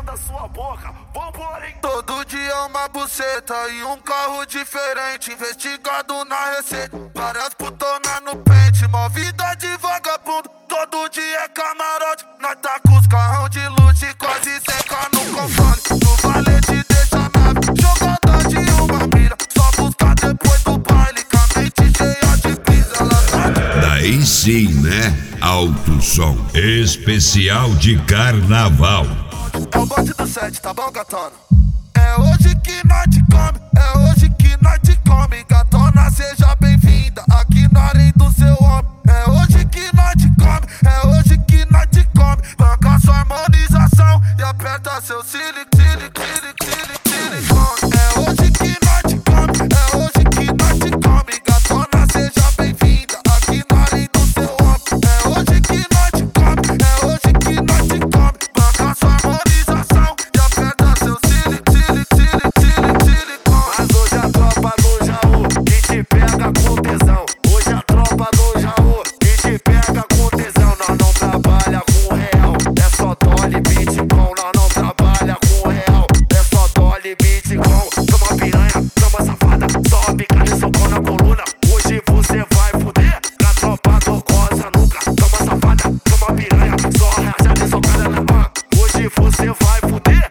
da sua boca. Vambora, hein? Todo dia uma buceta e um carro diferente. Investigado na receita, várias putonas no pente. Mó vida de vagabundo, todo dia é camarote. Nós tá com os carrão de luxo e quase seca no controle. No valete deixa a nave, jogador de uma mira. Só buscar depois do baile, com a mente cheia de brisa. Daí sim, né? Alto som especial de carnaval. É o bote do 7, tá bom, gatona? É hoje que nós te come, é hoje que nós te come. Gatona, seja bem-vinda aqui na arena do seu homem. É hoje que nós te come, é hoje que nós te come. Banca sua harmonização e aperta seu silicone. É hoje que nós te come, é hoje que nós te come. Gatona, seja bem-vinda aqui na arena do seu homem. É hoje que nós te come, é hoje que nós te come. Banca sua harmonização e aperta seu silicone. Mas hoje a tropa do Jaú que te pega com tesão. Hoje a tropa do Jaú que te pega com tesão. Nós não trabalha com real, é só dólar e bitcoin. Nós não trabalha com real, é só dólar e bitcoin. Toma piranha, toma safada, só pica de socão na coluna. Hoje você vai fuder, na tropa do Rosa nunca. Toma safada, toma piranha, só reaja de socada na mão. Hoje você vai fuder.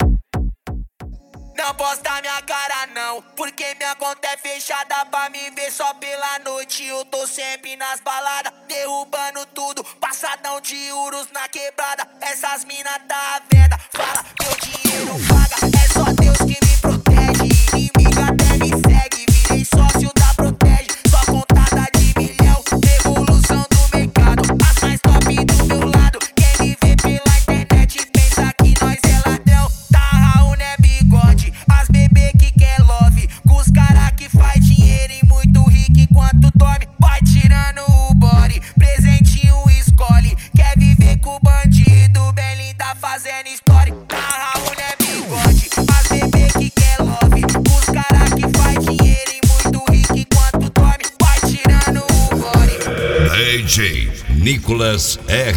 Não posta minha cara não, porque minha conta é fechada. Pra me ver só pela noite eu tô sempre nas baladas, derrubando tudo, passadão de euros na quebrada. Essas mina tá à venda, fala meu dinheiro paga. É só Deus que me protege, inimigo até me segue. Virei sócio da Protege, só contada de milhão. Evolução do mercado, as mais top do meu lado. Quem me vê pela internet pensa que nós é ladrão. Tá Raul, né bigode, as bebê que quer love, com os cara que faz dinheiro e muito rico enquanto dorme. Vai tirando o body, presentinho escolhe. Quer viver com o bandido, bem linda fazendo story. Tá Raul, né bigode, as bebê que quer love, com os cara que faz dinheiro e muito rico enquanto dorme. Vai tirando o body. DJ Nicolas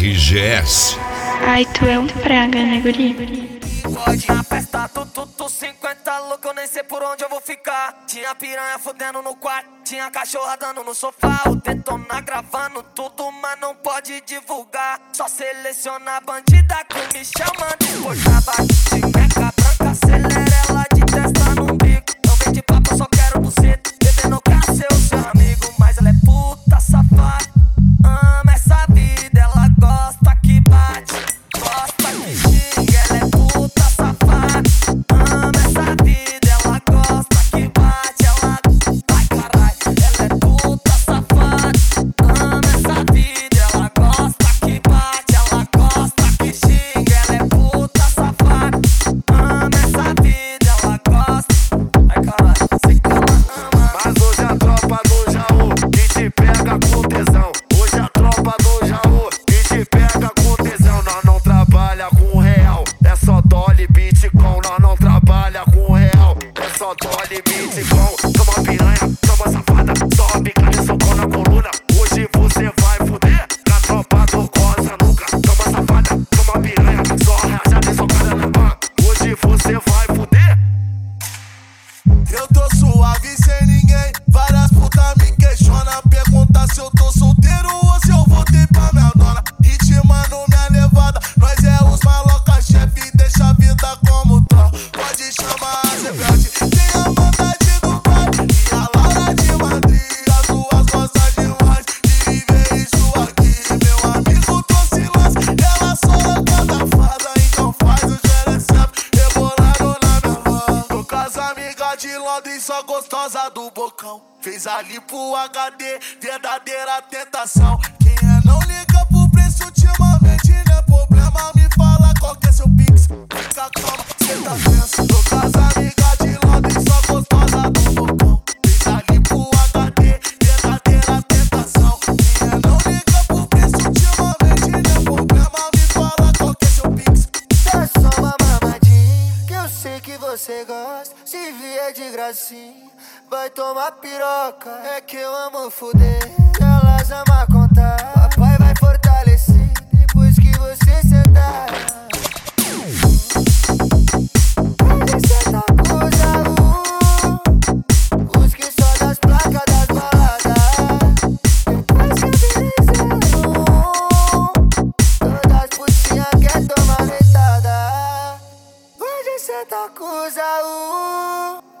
RGS. Ai, tu é um praga, né, guri? Pode na festa, tu 50 louco, eu nem sei por onde eu vou ficar. Tinha piranha fudendo no quarto, tinha cachorra dando no sofá. O Detona gravando tudo, mas não pode divulgar. Só seleciona a bandida que me chama de portava. De meca branca, acelera ela de testa no bico. Não vem de papo, eu só quero buceta. Bebendo caça, eu seu amigo, mas ela é puta safada. Ama essa vida, ela gosta que bate, gosta que xinga, ela é puta safada. Ama essa vida, ela gosta que bate, ela... Ai carai, ela é puta safada. Ama essa vida, ela gosta que bate, ela gosta que xinga, ela é puta safada. Ama essa vida, ela gosta... Ai carai, sei que ela ama. Mas hoje a tropa do Jaú que te pega com tesão. Hoje a tropa do Jaú que te pega com tesão. Nós não trabalha com real, é só dólar e bitcoin. Nós não trabalha com real, é só dólar e bitcoin. Toma piranha, toma safada, só pica de socão na coluna. Hoje você vai fuder, na tropa do Rosa nunca. Toma safada, toma piranha, só reaja de socada na mão. Hoje você vai fuder. Eu tô suave sem ninguém, várias putas me questionam. Pergunta se eu tô solteiro ou se eu voltei pra minha dona. Ritmando minha levada, nós é os maloca chefe, deixa a vida como troll. Pode chamar a Zebete, tem a maldade do pai e a Laura de Madrid. As duas gostam demais de viver isso aqui. Meu amigo trouxe lance, ela só canta fada, então faz o gerecep rebolando na minha mão. Tô com as amigas de Londres, só gostosa do bocão. Fez ali pro HD, verdadeira tentação. Quem é não liga pro preço ultimamente, não é problema. Me fala qual que é seu pix, fica calma, cê tá tenso. Tô com as amigas de Londres, só gostosa do bocão. Fez ali pro HD, verdadeira tentação. Quem é não liga pro preço ultimamente, não é problema. Me fala qual que é seu pix. Dá só uma mamadinha, que eu sei que você gosta. Se vier de gracinha, vai tomar piroca. É que eu amo fuder, elas amam contar. Papai vai fortalecer depois que você sentar. cê tá com o Zaú.